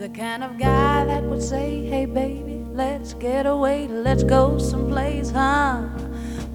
the kind of guy that would say, hey baby, let's get away, let's go someplace, huh?